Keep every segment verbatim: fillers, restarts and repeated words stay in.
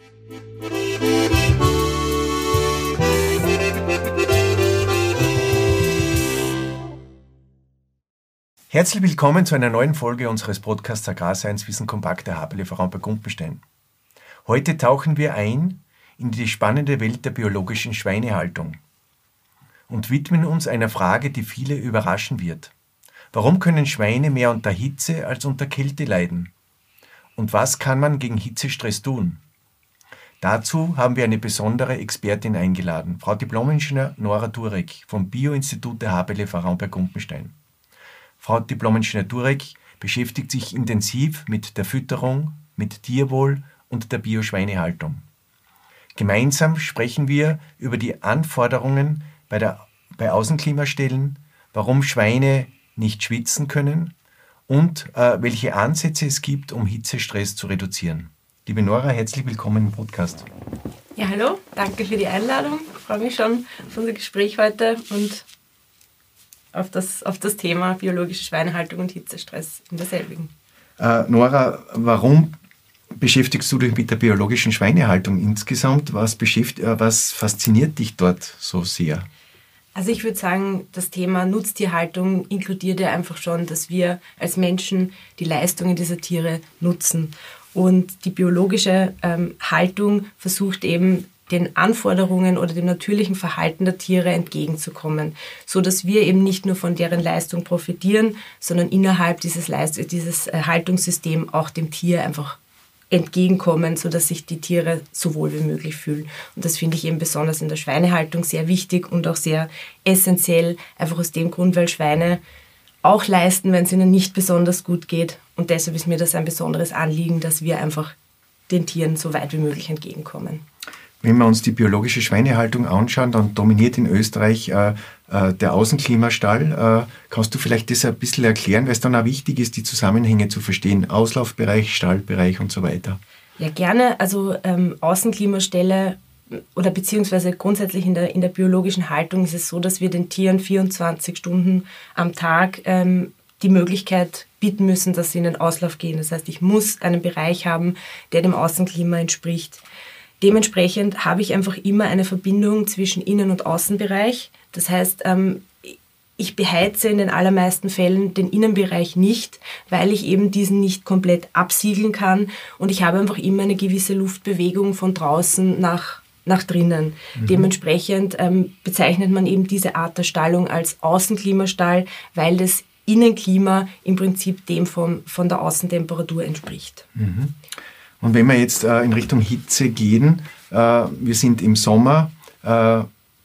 Herzlich willkommen zu einer neuen Folge unseres Podcasts Agrarscience Wissen kompakt der Haberle-Verein bei Gumpenstein. Heute tauchen wir ein in die spannende Welt der biologischen Schweinehaltung und widmen uns einer Frage, die viele überraschen wird. Warum können Schweine mehr unter Hitze als unter Kälte leiden? Und was kann man gegen Hitzestress tun? Dazu haben wir eine besondere Expertin eingeladen, Frau Diplom-Ingenieur Nora Durek vom Bio-Institut der Haberle-Verein bei Gumpenstein. Frau Diplom-Ingenieur Durek beschäftigt sich intensiv mit der Fütterung, mit Tierwohl und der Bio-Schweinehaltung. Gemeinsam sprechen wir über die Anforderungen bei, der, bei Außenklimastellen, warum Schweine nicht schwitzen können und äh, welche Ansätze es gibt, um Hitzestress zu reduzieren. Liebe Nora, herzlich willkommen im Podcast. Ja, hallo, danke für die Einladung. Ich freue mich schon auf unser Gespräch heute und auf das, auf das Thema biologische Schweinehaltung und Hitzestress in derselbigen. Äh, Nora, warum beschäftigst du dich mit der biologischen Schweinehaltung insgesamt? Was, beschäft, äh, was fasziniert dich dort so sehr? Also ich würde sagen, das Thema Nutztierhaltung inkludiert ja einfach schon, dass wir als Menschen die Leistungen dieser Tiere nutzen. Und die biologische ähm, Haltung versucht eben, den Anforderungen oder dem natürlichen Verhalten der Tiere entgegenzukommen, so dass wir eben nicht nur von deren Leistung profitieren, sondern innerhalb dieses, Leist- dieses Haltungssystems auch dem Tier einfach entgegenkommen, so dass sich die Tiere so wohl wie möglich fühlen. Und das finde ich eben besonders in der Schweinehaltung sehr wichtig und auch sehr essentiell, einfach aus dem Grund, weil Schweine auch leisten, wenn es ihnen nicht besonders gut geht. Und deshalb ist mir das ein besonderes Anliegen, dass wir einfach den Tieren so weit wie möglich entgegenkommen. Wenn wir uns die biologische Schweinehaltung anschauen, dann dominiert in Österreich äh, äh, der Außenklimastall. Äh, kannst du vielleicht das ein bisschen erklären, weil es dann auch wichtig ist, die Zusammenhänge zu verstehen? Auslaufbereich, Stallbereich und so weiter. Ja, gerne. Also ähm, Außenklimaställe oder beziehungsweise grundsätzlich in der, in der biologischen Haltung ist es so, dass wir den Tieren vierundzwanzig Stunden am Tag ähm, die Möglichkeit bieten müssen, dass sie in den Auslauf gehen. Das heißt, ich muss einen Bereich haben, der dem Außenklima entspricht. Dementsprechend habe ich einfach immer eine Verbindung zwischen Innen- und Außenbereich. Das heißt, ich beheize in den allermeisten Fällen den Innenbereich nicht, weil ich eben diesen nicht komplett absiegeln kann. Und ich habe einfach immer eine gewisse Luftbewegung von draußen nach, nach drinnen. Mhm. Dementsprechend ähm, bezeichnet man eben diese Art der Stallung als Außenklimastall, weil das Innenklima im Prinzip dem vom, von der Außentemperatur entspricht. Mhm. Und wenn wir jetzt äh, in Richtung Hitze gehen, äh, wir sind im Sommer, äh,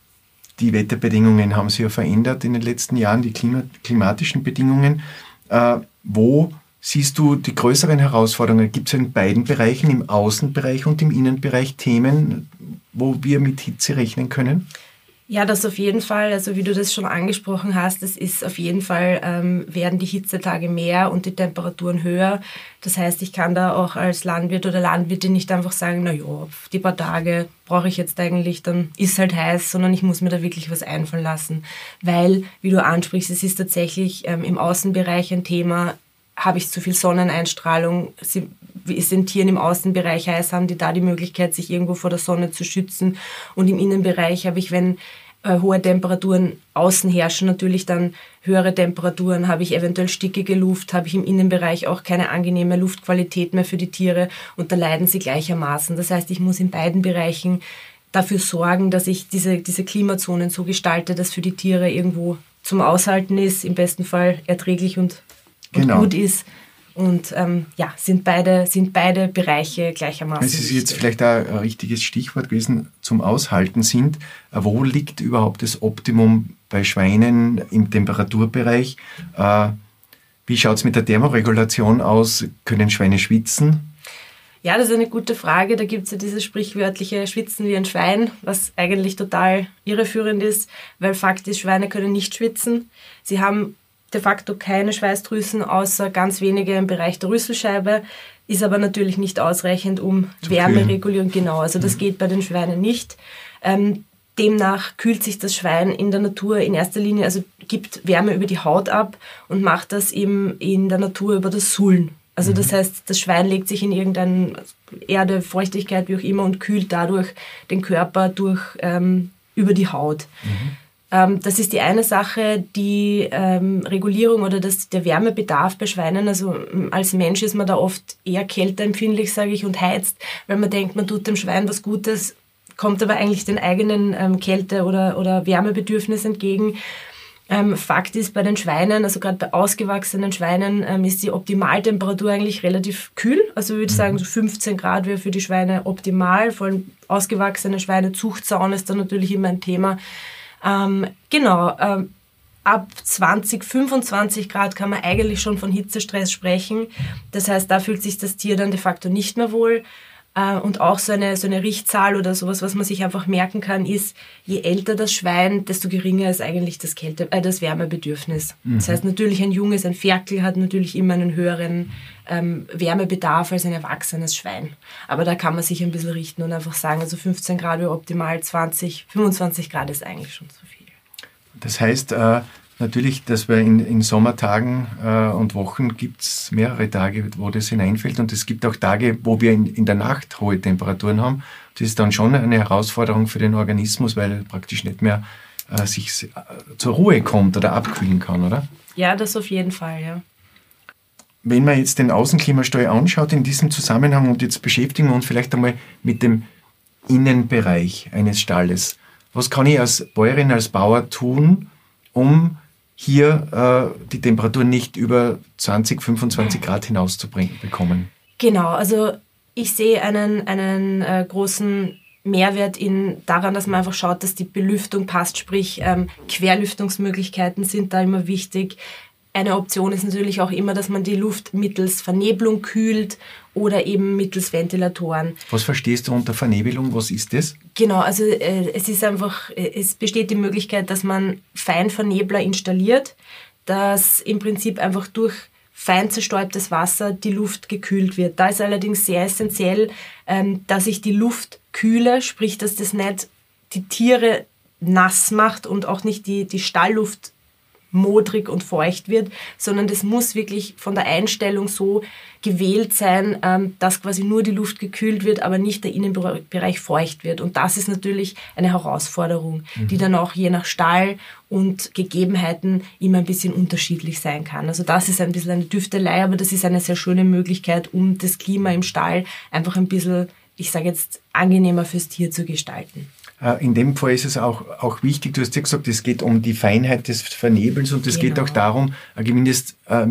die Wetterbedingungen haben sich ja verändert in den letzten Jahren, die Klima- klimatischen Bedingungen. Äh, wo siehst du die größeren Herausforderungen? Gibt es in beiden Bereichen, im Außenbereich und im Innenbereich, Themen, wo wir mit Hitze rechnen können? Ja, das auf jeden Fall. Also wie du das schon angesprochen hast, es ist auf jeden Fall, ähm, werden die Hitzetage mehr und die Temperaturen höher. Das heißt, ich kann da auch als Landwirt oder Landwirtin nicht einfach sagen, na ja, die paar Tage brauche ich jetzt eigentlich, dann ist halt heiß, sondern ich muss mir da wirklich was einfallen lassen. Weil, wie du ansprichst, es ist tatsächlich ähm, im Außenbereich ein Thema, habe ich zu viel Sonneneinstrahlung, sie, ist den Tieren im Außenbereich heiß, haben die da die Möglichkeit, sich irgendwo vor der Sonne zu schützen. Und im Innenbereich habe ich, wenn äh, hohe Temperaturen außen herrschen, natürlich dann höhere Temperaturen, habe ich eventuell stickige Luft, habe ich im Innenbereich auch keine angenehme Luftqualität mehr für die Tiere und da leiden sie gleichermaßen. Das heißt, ich muss in beiden Bereichen dafür sorgen, dass ich diese, diese Klimazonen so gestalte, dass für die Tiere irgendwo zum Aushalten ist, im besten Fall erträglich und und genau. gut ist. Und ähm, ja, sind beide, sind beide Bereiche gleichermaßen. Es ist jetzt wichtig. Vielleicht auch ein richtiges Stichwort gewesen, zum Aushalten sind. Wo liegt überhaupt das Optimum bei Schweinen im Temperaturbereich? Äh, wie schaut es mit der Thermoregulation aus? Können Schweine schwitzen? Ja, das ist eine gute Frage. Da gibt es ja dieses sprichwörtliche Schwitzen wie ein Schwein, was eigentlich total irreführend ist, weil Fakt ist, Schweine können nicht schwitzen. Sie haben de facto keine Schweißdrüsen, außer ganz wenige im Bereich der Rüsselscheibe, ist aber natürlich nicht ausreichend, um Wärmeregulierung, genau, also das mhm. geht bei den Schweinen nicht. Ähm, demnach kühlt sich das Schwein in der Natur in erster Linie, also gibt Wärme über die Haut ab und macht das eben in der Natur über das Suhlen. Also mhm. das heißt, das Schwein legt sich in irgendeine Erde, Feuchtigkeit, wie auch immer, und kühlt dadurch den Körper durch, ähm, über die Haut. Mhm. Ähm, das ist die eine Sache, die ähm, Regulierung oder das, der Wärmebedarf bei Schweinen. Also als Mensch ist man da oft eher kälteempfindlich, sage ich, und heizt, weil man denkt, man tut dem Schwein was Gutes, kommt aber eigentlich den eigenen ähm, Kälte- oder, oder Wärmebedürfnis entgegen. Ähm, Fakt ist, bei den Schweinen, also gerade bei ausgewachsenen Schweinen, ähm, ist die Optimaltemperatur eigentlich relativ kühl. Also ich würde sagen, so fünfzehn Grad wäre für die Schweine optimal. Vor allem ausgewachsene Schweine, Zuchtzaun ist dann natürlich immer ein Thema. Ähm, genau, ähm, ab zwanzig, fünfundzwanzig Grad kann man eigentlich schon von Hitzestress sprechen. Das heißt, da fühlt sich das Tier dann de facto nicht mehr wohl. Äh, und auch so eine, so eine Richtzahl oder sowas, was man sich einfach merken kann, ist, je älter das Schwein, desto geringer ist eigentlich das, Kälte, äh, das Wärmebedürfnis. Mhm. Das heißt, natürlich ein junges, ein Ferkel hat natürlich immer einen höheren ähm, Wärmebedarf als ein erwachsenes Schwein. Aber da kann man sich ein bisschen richten und einfach sagen, also fünfzehn Grad wäre optimal, zwanzig, fünfundzwanzig Grad ist eigentlich schon zu viel. Das heißt, äh, natürlich, dass wir in, in Sommertagen äh, und Wochen gibt es mehrere Tage, wo das hineinfällt, und es gibt auch Tage, wo wir in, in der Nacht hohe Temperaturen haben. Das ist dann schon eine Herausforderung für den Organismus, weil er praktisch nicht mehr äh, sich äh, zur Ruhe kommt oder abkühlen kann, oder? Ja, das auf jeden Fall, ja. Wenn man jetzt den Außenklimastall anschaut in diesem Zusammenhang, und jetzt beschäftigen wir uns vielleicht einmal mit dem Innenbereich eines Stalles. Was kann ich als Bäuerin, als Bauer tun, um hier äh, die Temperatur nicht über zwanzig, fünfundzwanzig Grad hinauszubringen bekommen? Genau, also ich sehe einen, einen äh, großen Mehrwert in, daran, dass man einfach schaut, dass die Belüftung passt, sprich ähm, Querlüftungsmöglichkeiten sind da immer wichtig. Eine Option ist natürlich auch immer, dass man die Luft mittels Vernebelung kühlt oder eben mittels Ventilatoren. Was verstehst du unter Vernebelung? Was ist das? Genau, also äh, es ist einfach, äh, es besteht die Möglichkeit, dass man Feinvernebler installiert, dass im Prinzip einfach durch fein zerstäubtes Wasser die Luft gekühlt wird. Da ist allerdings sehr essentiell, ähm, dass ich die Luft kühle, sprich, dass das nicht die Tiere nass macht und auch nicht die, die Stallluft modrig und feucht wird, sondern das muss wirklich von der Einstellung so gewählt sein, dass quasi nur die Luft gekühlt wird, aber nicht der Innenbereich feucht wird. Und das ist natürlich eine Herausforderung, mhm. die dann auch je nach Stall und Gegebenheiten immer ein bisschen unterschiedlich sein kann. Also das ist ein bisschen eine Düftelei, aber das ist eine sehr schöne Möglichkeit, um das Klima im Stall einfach ein bisschen, ich sage jetzt, angenehmer fürs Tier zu gestalten. In dem Fall ist es auch, auch wichtig, du hast ja gesagt, es geht um die Feinheit des Vernebelns, und es genau. geht auch darum, eine Mindest, äh,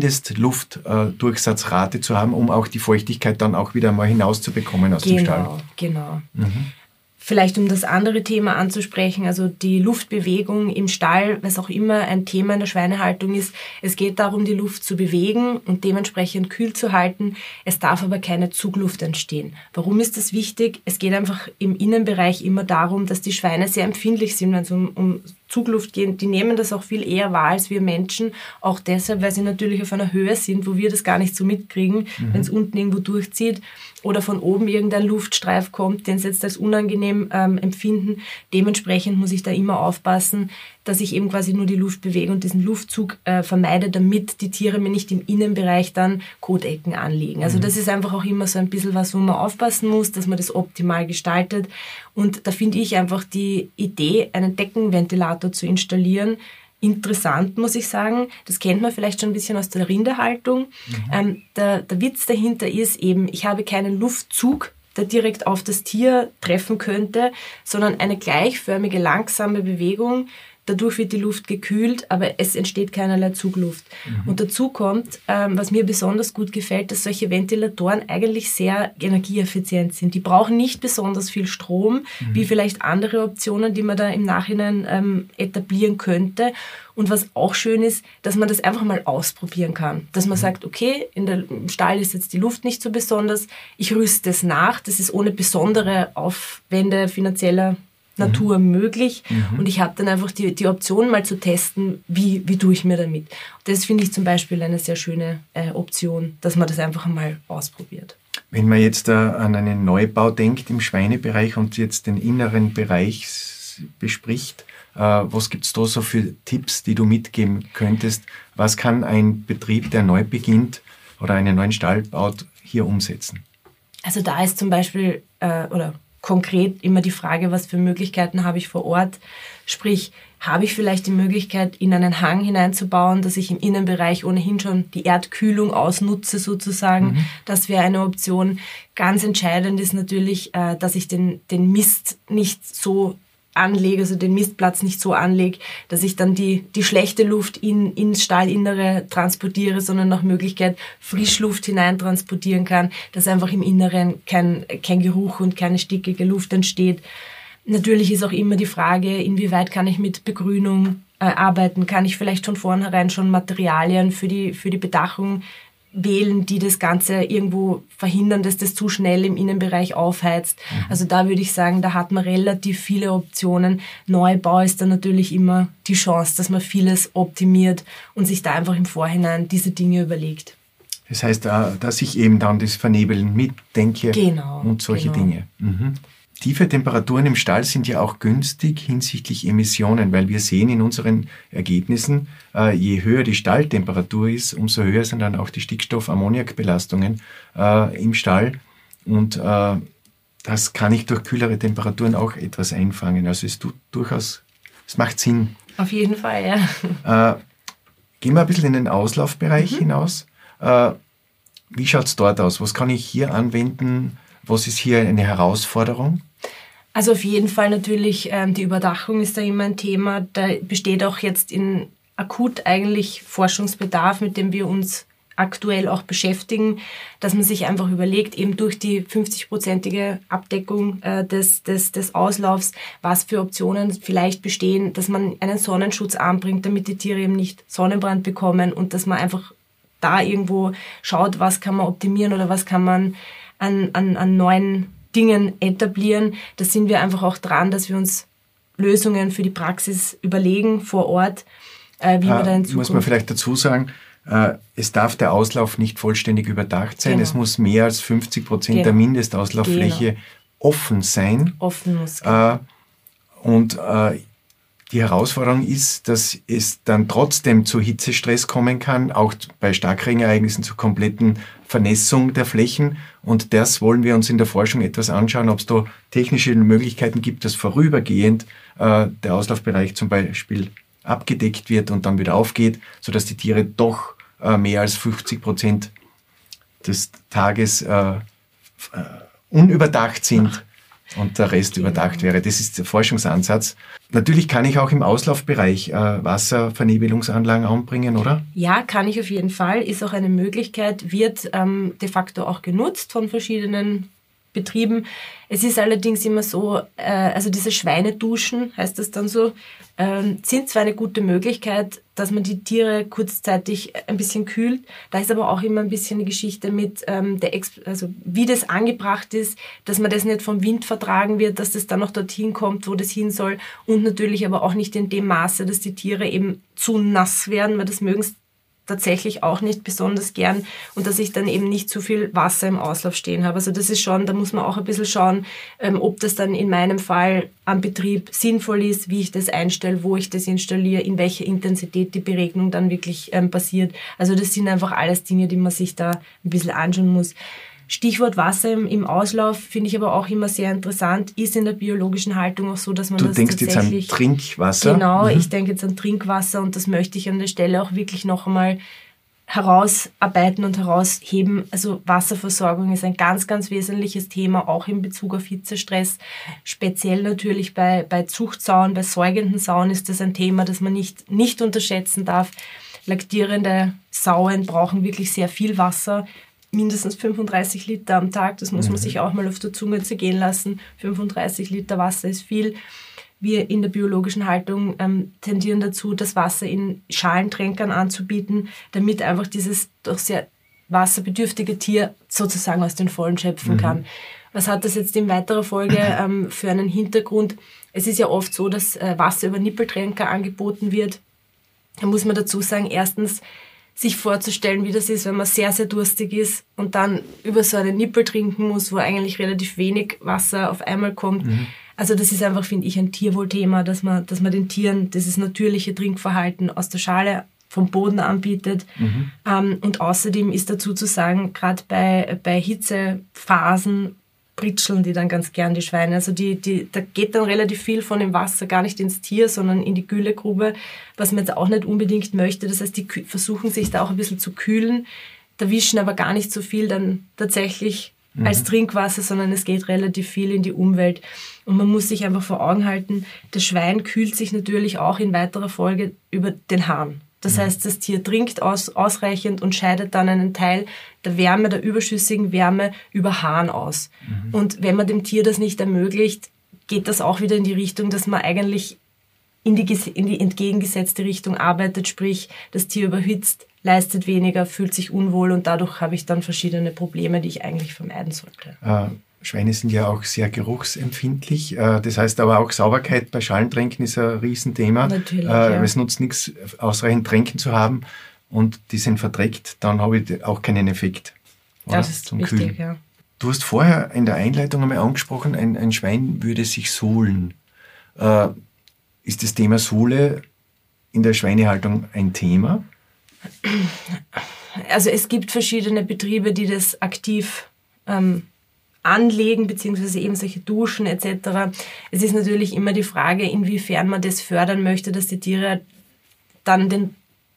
Mindestluftdurchsatzrate zu haben, um auch die Feuchtigkeit dann auch wieder mal hinauszubekommen aus genau, dem Stall. Genau, genau. Mhm. Vielleicht um das andere Thema anzusprechen, also die Luftbewegung im Stall, was auch immer ein Thema in der Schweinehaltung ist. Es geht darum, die Luft zu bewegen und dementsprechend kühl zu halten. Es darf aber keine Zugluft entstehen. Warum ist das wichtig? Es geht einfach im Innenbereich immer darum, dass die Schweine sehr empfindlich sind, wenn es um, um Zugluft geht. Die nehmen das auch viel eher wahr als wir Menschen. Auch deshalb, weil sie natürlich auf einer Höhe sind, wo wir das gar nicht so mitkriegen, mhm. wenn es unten irgendwo durchzieht oder von oben irgendein Luftstreif kommt, den sie jetzt als unangenehm ähm, empfinden. Dementsprechend muss ich da immer aufpassen, dass ich eben quasi nur die Luft bewege und diesen Luftzug äh, vermeide, damit die Tiere mir nicht im Innenbereich dann Kotecken anlegen. Also mhm. das ist einfach auch immer so ein bisschen was, wo man aufpassen muss, dass man das optimal gestaltet. Und da finde ich einfach die Idee, einen Deckenventilator zu installieren, interessant, muss ich sagen. Das kennt man vielleicht schon ein bisschen aus der Rinderhaltung. Mhm. Ähm, der, der Witz dahinter ist eben, ich habe keinen Luftzug, der direkt auf das Tier treffen könnte, sondern eine gleichförmige, langsame Bewegung. Dadurch wird die Luft gekühlt, aber es entsteht keinerlei Zugluft. Mhm. Und dazu kommt, ähm, was mir besonders gut gefällt, dass solche Ventilatoren eigentlich sehr energieeffizient sind. Die brauchen nicht besonders viel Strom, mhm. wie vielleicht andere Optionen, die man da im Nachhinein ähm, etablieren könnte. Und was auch schön ist, dass man das einfach mal ausprobieren kann. Dass man mhm. sagt, okay, in der, im Stall ist jetzt die Luft nicht so besonders, ich rüste es nach, das ist ohne besondere Aufwände finanzieller Natur mhm. möglich mhm. und ich habe dann einfach die, die Option mal zu testen, wie, wie tue ich mir damit. Das finde ich zum Beispiel eine sehr schöne äh, Option, dass man das einfach mal ausprobiert. Wenn man jetzt äh, an einen Neubau denkt im Schweinebereich und jetzt den inneren Bereich bespricht, äh, was gibt es da so für Tipps, die du mitgeben könntest? Was kann ein Betrieb, der neu beginnt, oder einen neuen Stall baut, hier umsetzen? Also da ist zum Beispiel, äh, oder konkret immer die Frage, was für Möglichkeiten habe ich vor Ort? Sprich, habe ich vielleicht die Möglichkeit, in einen Hang hineinzubauen, dass ich im Innenbereich ohnehin schon die Erdkühlung ausnutze sozusagen. Mhm. Das wäre eine Option. Ganz entscheidend ist natürlich, äh, dass ich den, den Mist nicht so anlege, also den Mistplatz nicht so anlege, dass ich dann die, die schlechte Luft in, ins Stallinnere transportiere, sondern nach Möglichkeit Frischluft hinein transportieren kann, dass einfach im Inneren kein, kein Geruch und keine stickige Luft entsteht. Natürlich ist auch immer die Frage, inwieweit kann ich mit Begrünung äh, arbeiten? Kann ich vielleicht von vornherein schon Materialien für die, für die Bedachung wählen, die das Ganze irgendwo verhindern, dass das zu schnell im Innenbereich aufheizt. Mhm. Also da würde ich sagen, da hat man relativ viele Optionen. Neubau ist dann natürlich immer die Chance, dass man vieles optimiert und sich da einfach im Vorhinein diese Dinge überlegt. Das heißt, dass ich eben dann das Vernebeln mitdenke genau, und solche genau. Dinge. Mhm. Tiefe Temperaturen im Stall sind ja auch günstig hinsichtlich Emissionen, weil wir sehen in unseren Ergebnissen, äh, je höher die Stalltemperatur ist, umso höher sind dann auch die Stickstoff-Ammoniakbelastungen äh, im Stall. Und äh, das kann ich durch kühlere Temperaturen auch etwas einfangen. Also es tut durchaus, es macht Sinn. Auf jeden Fall, ja. Äh, gehen wir ein bisschen in den Auslaufbereich mhm. hinaus. Äh, wie schaut es dort aus? Was kann ich hier anwenden? Was ist hier eine Herausforderung? Also auf jeden Fall natürlich, ähm, die Überdachung ist da immer ein Thema. Da besteht auch jetzt in akut eigentlich Forschungsbedarf, mit dem wir uns aktuell auch beschäftigen, dass man sich einfach überlegt, eben durch die fünfzig-prozentige Abdeckung äh, des, des, des Auslaufs, was für Optionen vielleicht bestehen, dass man einen Sonnenschutz anbringt, damit die Tiere eben nicht Sonnenbrand bekommen und dass man einfach da irgendwo schaut, was kann man optimieren oder was kann man an, an, an neuen Dingen etablieren. Da sind wir einfach auch dran, dass wir uns Lösungen für die Praxis überlegen vor Ort, äh, wie äh, man da in Zukunft... Muss man vielleicht dazu sagen, äh, es darf der Auslauf nicht vollständig überdacht sein. Genau. Es muss mehr als fünfzig Prozent genau. der Mindestauslauffläche genau. offen sein. Offen muss. Genau. Äh, und äh, die Herausforderung ist, dass es dann trotzdem zu Hitzestress kommen kann, auch bei Starkregenereignissen zur kompletten Vernässung der Flächen. Und das wollen wir uns in der Forschung etwas anschauen, ob es da technische Möglichkeiten gibt, dass vorübergehend äh, der Auslaufbereich zum Beispiel abgedeckt wird und dann wieder aufgeht, sodass die Tiere doch äh, mehr als fünfzig Prozent des Tages äh, äh, unüberdacht sind. Und der Rest genau. überdacht wäre. Das ist der Forschungsansatz. Natürlich kann ich auch im Auslaufbereich äh, Wasservernebelungsanlagen anbringen, oder? Ja, kann ich auf jeden Fall. Ist auch eine Möglichkeit, wird ähm, de facto auch genutzt von verschiedenen Betrieben. Es ist allerdings immer so, äh, also diese Schweineduschen, heißt das dann so, äh, sind zwar eine gute Möglichkeit, dass man die Tiere kurzzeitig ein bisschen kühlt. Da ist aber auch immer ein bisschen eine Geschichte mit, ähm, der Ex- also wie das angebracht ist, dass man das nicht vom Wind vertragen wird, dass das dann noch dorthin kommt, wo das hin soll. Und natürlich aber auch nicht in dem Maße, dass die Tiere eben zu nass werden, weil das mögen tatsächlich auch nicht besonders gern und dass ich dann eben nicht zu viel Wasser im Auslauf stehen habe. Also das ist schon, da muss man auch ein bisschen schauen, ähm, ob das dann in meinem Fall am Betrieb sinnvoll ist, wie ich das einstelle, wo ich das installiere, in welcher Intensität die Beregnung dann wirklich ähm, passiert. Also das sind einfach alles Dinge, die man sich da ein bisschen anschauen muss. Stichwort Wasser im, im Auslauf finde ich aber auch immer sehr interessant, ist in der biologischen Haltung auch so, dass man du das denkst tatsächlich... jetzt an Trinkwasser? Genau, mhm. ich denke jetzt an Trinkwasser und das möchte ich an der Stelle auch wirklich noch einmal herausarbeiten und herausheben. Also Wasserversorgung ist ein ganz, ganz wesentliches Thema, auch in Bezug auf Hitzestress. Speziell natürlich bei, bei Zuchtsauen, bei säugenden Sauen ist das ein Thema, das man nicht, nicht unterschätzen darf. Laktierende Sauen brauchen wirklich sehr viel Wasser, mindestens fünfunddreißig Liter am Tag. Das muss man sich auch mal auf der Zunge zergehen lassen. fünfunddreißig Liter Wasser ist viel. Wir in der biologischen Haltung ähm, tendieren dazu, das Wasser in Schalentränkern anzubieten, damit einfach dieses doch sehr wasserbedürftige Tier sozusagen aus den Vollen schöpfen mhm. kann. Was hat das jetzt in weiterer Folge ähm, für einen Hintergrund? Es ist ja oft so, dass äh, Wasser über Nippeltränker angeboten wird. Da muss man dazu sagen, erstens, sich vorzustellen, wie das ist, wenn man sehr, sehr durstig ist und dann über so einen Nippel trinken muss, wo eigentlich relativ wenig Wasser auf einmal kommt. Mhm. Also das ist einfach, finde ich, ein Tierwohlthema, dass man, dass man den Tieren dieses natürliche Trinkverhalten aus der Schale vom Boden anbietet. Mhm. Ähm, und außerdem ist dazu zu sagen, gerade bei, bei Hitzephasen pritscheln die dann ganz gern, die Schweine. Also die, die, da geht dann relativ viel von dem Wasser gar nicht ins Tier, sondern in die Güllegrube, was man jetzt auch nicht unbedingt möchte. Das heißt, die versuchen sich da auch ein bisschen zu kühlen, da wischen aber gar nicht so viel dann tatsächlich mhm. als Trinkwasser, sondern es geht relativ viel in die Umwelt. Und man muss sich einfach vor Augen halten, das Schwein kühlt sich natürlich auch in weiterer Folge über den Hahn. Das mhm. heißt, das Tier trinkt aus, ausreichend und scheidet dann einen Teil der Wärme, der überschüssigen Wärme über Hahn aus. Mhm. Und wenn man dem Tier das nicht ermöglicht, geht das auch wieder in die Richtung, dass man eigentlich in die, in die entgegengesetzte Richtung arbeitet, sprich, das Tier überhitzt, leistet weniger, fühlt sich unwohl und dadurch habe ich dann verschiedene Probleme, die ich eigentlich vermeiden sollte. Äh, Schweine sind ja auch sehr geruchsempfindlich. Äh, das heißt aber auch Sauberkeit bei Schallentränken ist ein Riesenthema. Natürlich, äh, ja. Es nutzt nichts, ausreichend Tränken zu haben und die sind verdreckt, dann habe ich auch keinen Effekt. Oder? Das ist zum wichtig, Kühlen. Ja. Du hast vorher in der Einleitung einmal angesprochen, ein, ein Schwein würde sich sohlen. Äh, ist das Thema Sohle in der Schweinehaltung ein Thema? Also es gibt verschiedene Betriebe, die das aktiv ähm, anlegen, beziehungsweise eben solche Duschen et cetera. Es ist natürlich immer die Frage, inwiefern man das fördern möchte, dass die Tiere dann den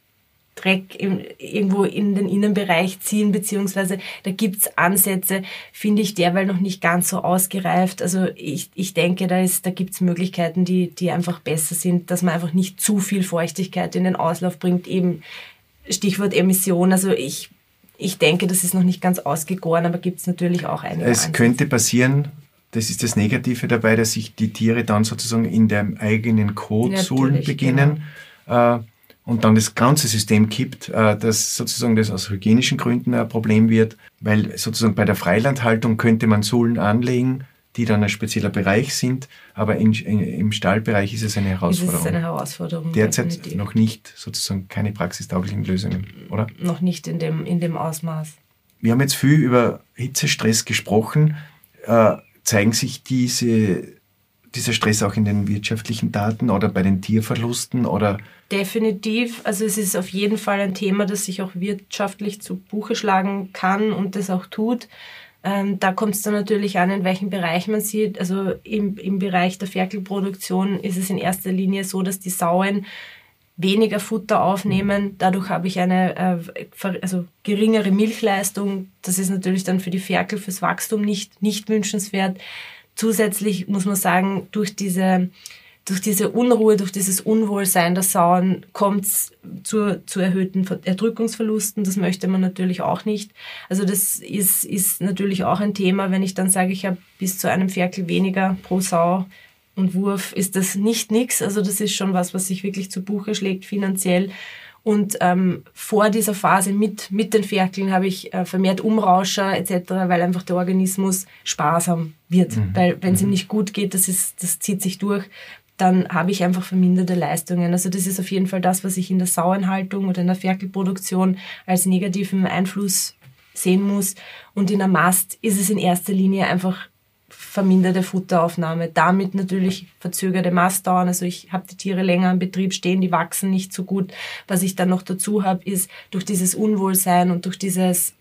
Dreck im, irgendwo in den Innenbereich ziehen, beziehungsweise da gibt's Ansätze, finde ich derweil noch nicht ganz so ausgereift. Also ich, ich denke, da ist, da gibt's Möglichkeiten, die, die einfach besser sind, dass man einfach nicht zu viel Feuchtigkeit in den Auslauf bringt, eben Stichwort Emission. Also ich, ich denke, das ist noch nicht ganz ausgegoren, aber gibt's natürlich auch einige Es Ansätze. könnte passieren, das ist das Negative dabei, dass sich die Tiere dann sozusagen in dem eigenen Kot suhlen beginnen. Genau. Äh, und dann das ganze System kippt, äh, dass sozusagen das aus hygienischen Gründen ein Problem wird, weil sozusagen bei der Freilandhaltung könnte man Sohlen anlegen, die dann ein spezieller Bereich sind, aber in, in, im Stallbereich ist es eine Herausforderung. Ist es eine Herausforderung. Derzeit definitiv. Noch nicht, sozusagen keine praxistauglichen Lösungen, oder? Noch nicht in dem, in dem Ausmaß. Wir haben jetzt viel über Hitzestress gesprochen. Äh, zeigen sich diese dieser Stress auch in den wirtschaftlichen Daten oder bei den Tierverlusten? Oder? Definitiv. Also es ist auf jeden Fall ein Thema, das sich auch wirtschaftlich zu Buche schlagen kann und das auch tut. Ähm, da kommt es dann natürlich an, in welchem Bereich man sieht. Also im, im Bereich der Ferkelproduktion ist es in erster Linie so, dass die Sauen weniger Futter aufnehmen. Dadurch habe ich eine äh, also geringere Milchleistung. Das ist natürlich dann für die Ferkel, fürs Wachstum nicht, nicht wünschenswert. Zusätzlich muss man sagen, durch diese, durch diese Unruhe, durch dieses Unwohlsein der Sauen kommt es zu, zu erhöhten Erdrückungsverlusten. Das möchte man natürlich auch nicht. Also das ist, ist natürlich auch ein Thema, wenn ich dann sage, ich habe bis zu einem Ferkel weniger pro Sau und Wurf, ist das nicht nix. Also das ist schon was, was sich wirklich zu Buche schlägt finanziell. Und ähm, vor dieser Phase mit, mit den Ferkeln habe ich äh, vermehrt Umrauscher et cetera, weil einfach der Organismus sparsam wird. Mhm. Weil wenn es ihm nicht gut geht, das, ist, das zieht sich durch, dann habe ich einfach verminderte Leistungen. Also das ist auf jeden Fall das, was ich in der Sauenhaltung oder in der Ferkelproduktion als negativen Einfluss sehen muss. Und in der Mast ist es in erster Linie einfach verminderte Futteraufnahme, damit natürlich verzögerte Mastdauern, also ich habe die Tiere länger im Betrieb stehen, die wachsen nicht so gut. Was ich dann noch dazu habe, ist durch dieses Unwohlsein und durch dieses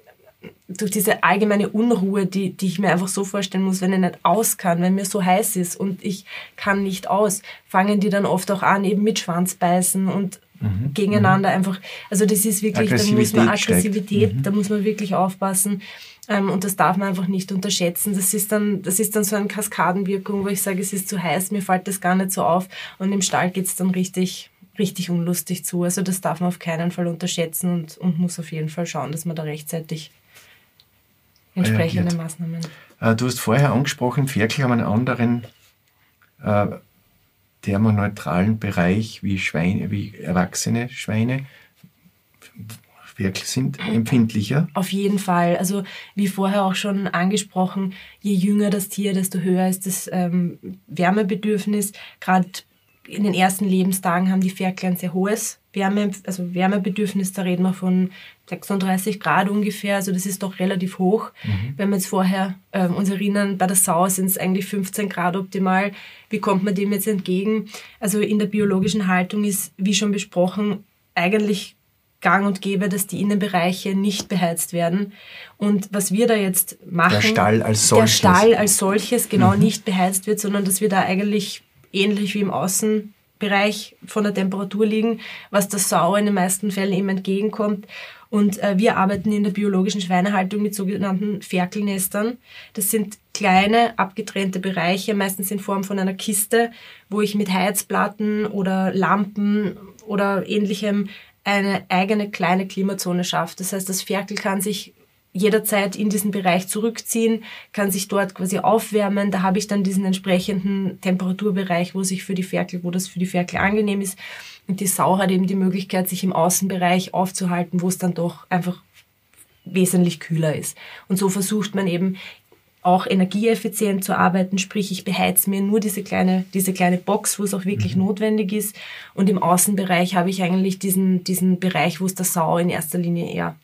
durch diese allgemeine Unruhe, die, die ich mir einfach so vorstellen muss, wenn ich nicht aus kann, wenn mir so heiß ist und ich kann nicht aus, fangen die dann oft auch an, eben mit Schwanzbeißen und mhm. gegeneinander mhm. einfach, also das ist wirklich, da muss man Aggressivität, mhm. da muss man wirklich aufpassen. Ähm, und das darf man einfach nicht unterschätzen. Das ist dann, das ist dann so eine Kaskadenwirkung, wo ich sage, es ist zu heiß, mir fällt das gar nicht so auf. Und im Stall geht's dann richtig, richtig unlustig zu. Also das darf man auf keinen Fall unterschätzen und, und muss auf jeden Fall schauen, dass man da rechtzeitig entsprechende Maßnahmen. Äh, du hast vorher angesprochen, Ferkel haben einen anderen äh, thermoneutralen Bereich wie Schweine, wie erwachsene Schweine. Ferkel sind empfindlicher? Auf jeden Fall. Also wie vorher auch schon angesprochen, je jünger das Tier, desto höher ist das ähm, Wärmebedürfnis. Gerade in den ersten Lebenstagen haben die Ferkel ein sehr hohes Wärme, also Wärmebedürfnis. Da reden wir von sechsunddreißig Grad ungefähr. Also das ist doch relativ hoch. Mhm. Wenn wir jetzt vorher äh, uns erinnern, bei der Sau sind es eigentlich fünfzehn Grad optimal. Wie kommt man dem jetzt entgegen? Also in der biologischen Haltung ist, wie schon besprochen, eigentlich gang und gäbe, dass die Innenbereiche nicht beheizt werden. Und was wir da jetzt machen, der Stall als solches, der Stall als solches genau mhm. nicht beheizt wird, sondern dass wir da eigentlich ähnlich wie im Außenbereich von der Temperatur liegen, was der Sau in den meisten Fällen eben entgegenkommt. Und äh, wir arbeiten in der biologischen Schweinehaltung mit sogenannten Ferkelnestern. Das sind kleine, abgetrennte Bereiche, meistens in Form von einer Kiste, wo ich mit Heizplatten oder Lampen oder ähnlichem eine eigene kleine Klimazone schafft. Das heißt, das Ferkel kann sich jederzeit in diesen Bereich zurückziehen, kann sich dort quasi aufwärmen. Da habe ich dann diesen entsprechenden Temperaturbereich, wo sich für die Ferkel, wo das für die Ferkel angenehm ist. Und die Sau hat eben die Möglichkeit, sich im Außenbereich aufzuhalten, wo es dann doch einfach wesentlich kühler ist. Und so versucht man eben auch energieeffizient zu arbeiten, sprich ich beheize mir nur diese kleine, diese kleine Box, wo es auch wirklich mhm. notwendig ist. Und im Außenbereich habe ich eigentlich diesen, diesen Bereich, wo es der Sau in erster Linie eher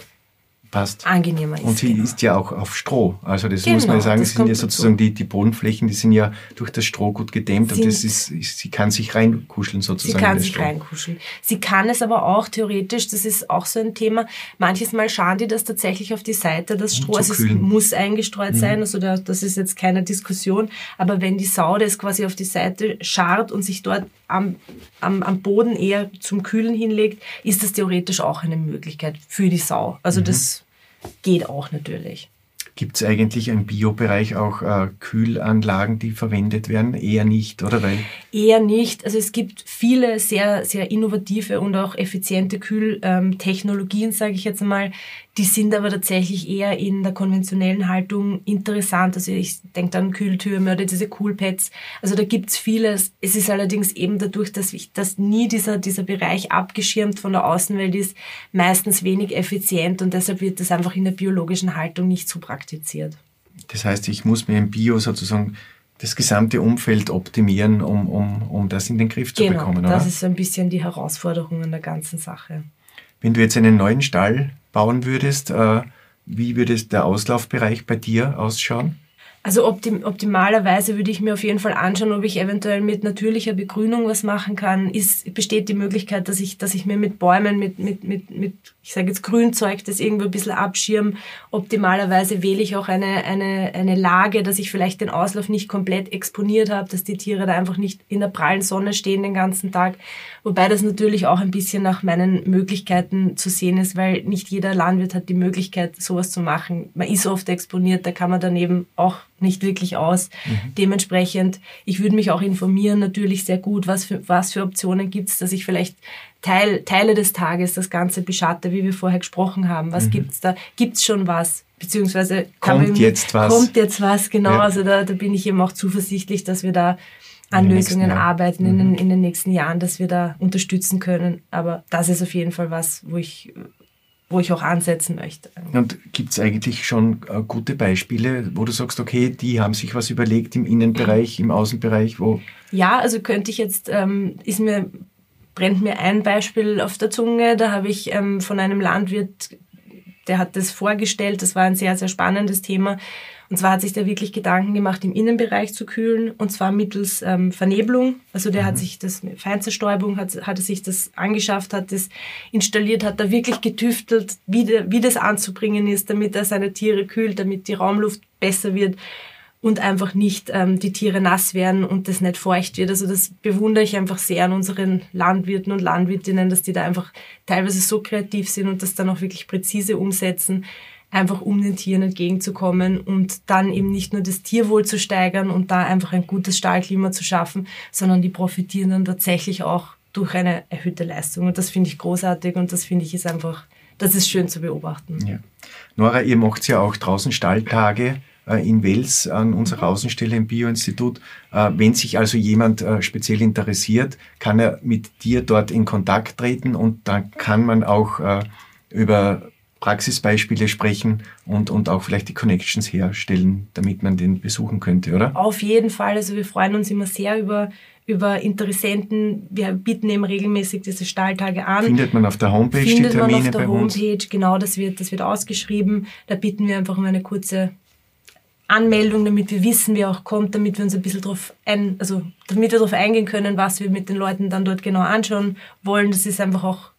passt. Angenehmer ist. Und sie genau. ist ja auch auf Stroh. Also das genau, muss man ja sagen, das sind ja sozusagen die, die Bodenflächen, die sind ja durch das Stroh gut gedämmt und das ist, ist, sie kann sich reinkuscheln sozusagen. Sie kann sich reinkuscheln. Sie kann es aber auch theoretisch, das ist auch so ein Thema, manches Mal scharen die das tatsächlich auf die Seite, das Stroh, also es muss eingestreut mhm. sein, also da, das ist jetzt keine Diskussion, aber wenn die Sau das quasi auf die Seite scharrt und sich dort am, am, am Boden eher zum Kühlen hinlegt, ist das theoretisch auch eine Möglichkeit für die Sau. Also mhm. das geht auch natürlich. Gibt es eigentlich im Biobereich auch äh, Kühlanlagen, die verwendet werden? Eher nicht, oder? Weil Eher nicht. Also es gibt viele sehr, sehr innovative und auch effiziente Kühltechnologien, sage ich jetzt einmal. Die sind aber tatsächlich eher in der konventionellen Haltung interessant. Also ich denke an Kühltürme oder diese Coolpads. Also da gibt's vieles. Es ist allerdings eben dadurch, dass, ich, dass nie dieser, dieser Bereich abgeschirmt von der Außenwelt ist, meistens wenig effizient und deshalb wird das einfach in der biologischen Haltung nicht so praktiziert. Das heißt, ich muss mir im Bio sozusagen das gesamte Umfeld optimieren, um, um, um das in den Griff zu genau, bekommen, oder? Das ist so ein bisschen die Herausforderung an der ganzen Sache. Wenn du jetzt einen neuen Stall bauen würdest, äh, wie würde der Auslaufbereich bei dir ausschauen? Also optim, optimalerweise würde ich mir auf jeden Fall anschauen, ob ich eventuell mit natürlicher Begrünung was machen kann. Ist, besteht die Möglichkeit, dass ich, dass ich mir mit Bäumen, mit, mit, mit, mit, ich sage jetzt Grünzeug, das irgendwo ein bisschen abschirm. Optimalerweise wähle ich auch eine, eine, eine Lage, dass ich vielleicht den Auslauf nicht komplett exponiert habe, dass die Tiere da einfach nicht in der prallen Sonne stehen den ganzen Tag. Wobei das natürlich auch ein bisschen nach meinen Möglichkeiten zu sehen ist, weil nicht jeder Landwirt hat die Möglichkeit, sowas zu machen. Man ist oft exponiert, da kann man daneben auch nicht wirklich aus. Mhm. Dementsprechend, ich würde mich auch informieren, natürlich sehr gut, was für, was für Optionen gibt es, dass ich vielleicht Teil, Teile des Tages das Ganze beschatte, wie wir vorher gesprochen haben. Was mhm. gibt's da? Gibt's schon was? Beziehungsweise kommt jetzt was? Kommt jetzt was, genau. Ja. Also da, da bin ich eben auch zuversichtlich, dass wir da an Lösungen arbeiten in, den, in den nächsten Jahren, dass wir da unterstützen können. Aber das ist auf jeden Fall was, wo ich wo ich auch ansetzen möchte. Und gibt es eigentlich schon äh, gute Beispiele, wo du sagst, okay, die haben sich was überlegt im Innenbereich, im Außenbereich, wo... Ja, also könnte ich jetzt, ähm, ist mir, brennt mir ein Beispiel auf der Zunge, da habe ich ähm, von einem Landwirt, der hat das vorgestellt, das war ein sehr, sehr spannendes Thema. Und zwar hat sich der wirklich Gedanken gemacht, im Innenbereich zu kühlen, und zwar mittels ähm, Vernebelung. Also der mhm. hat sich das, Feinzerstäubung, hat, hat er sich das angeschafft, hat das installiert, hat da wirklich getüftelt, wie, de, wie das anzubringen ist, damit er seine Tiere kühlt, damit die Raumluft besser wird und einfach nicht ähm, die Tiere nass werden und das nicht feucht wird. Also das bewundere ich einfach sehr an unseren Landwirten und Landwirtinnen, dass die da einfach teilweise so kreativ sind und das dann auch wirklich präzise umsetzen, einfach um den Tieren entgegenzukommen und dann eben nicht nur das Tierwohl zu steigern und da einfach ein gutes Stallklima zu schaffen, sondern die profitieren dann tatsächlich auch durch eine erhöhte Leistung. Und das finde ich großartig und das finde ich ist einfach, das ist schön zu beobachten. Ja. Nora, ihr macht ja auch draußen Stalltage äh, in Wels an unserer Außenstelle im Bio-Institut. Äh, wenn sich also jemand äh, speziell interessiert, kann er mit dir dort in Kontakt treten und dann kann man auch äh, über Praxisbeispiele sprechen und, und auch vielleicht die Connections herstellen, damit man den besuchen könnte, oder? Auf jeden Fall. Also wir freuen uns immer sehr über, über Interessenten. Wir bieten eben regelmäßig diese Stalltage an. Findet man auf der Homepage Findet die Termine man auf der bei Homepage, uns? Genau, das wird, das wird ausgeschrieben. Da bitten wir einfach um eine kurze Anmeldung, damit wir wissen, wer auch kommt, damit wir uns ein bisschen drauf ein, also damit wir darauf eingehen können, was wir mit den Leuten dann dort genau anschauen wollen. Das ist einfach auch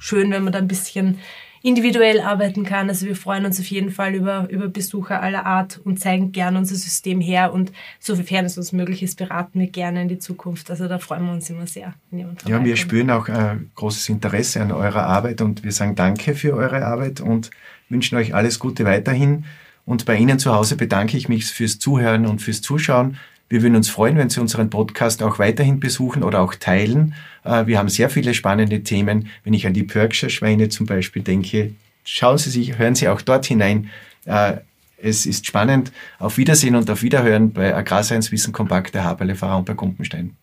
schön, wenn man da ein bisschen individuell arbeiten kann. Also wir freuen uns auf jeden Fall über, über Besucher aller Art und zeigen gerne unser System her und sofern es uns möglich ist, beraten wir gerne in die Zukunft. Also da freuen wir uns immer sehr, wenn jemand vorbeikommt. Ja, wir spüren auch äh, großes Interesse an eurer Arbeit und wir sagen danke für eure Arbeit und wünschen euch alles Gute weiterhin. Und bei Ihnen zu Hause bedanke ich mich fürs Zuhören und fürs Zuschauen. Wir würden uns freuen, wenn Sie unseren Podcast auch weiterhin besuchen oder auch teilen. Wir haben sehr viele spannende Themen. Wenn ich an die Pörgscher Schweine zum Beispiel denke, schauen Sie sich, hören Sie auch dort hinein. Es ist spannend. Auf Wiedersehen und auf Wiederhören bei Agrarscience Wissen Kompakt der Haberle Pfarrer bei Gumpenstein.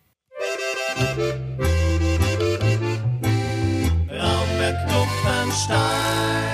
Raum mit Gumpenstein.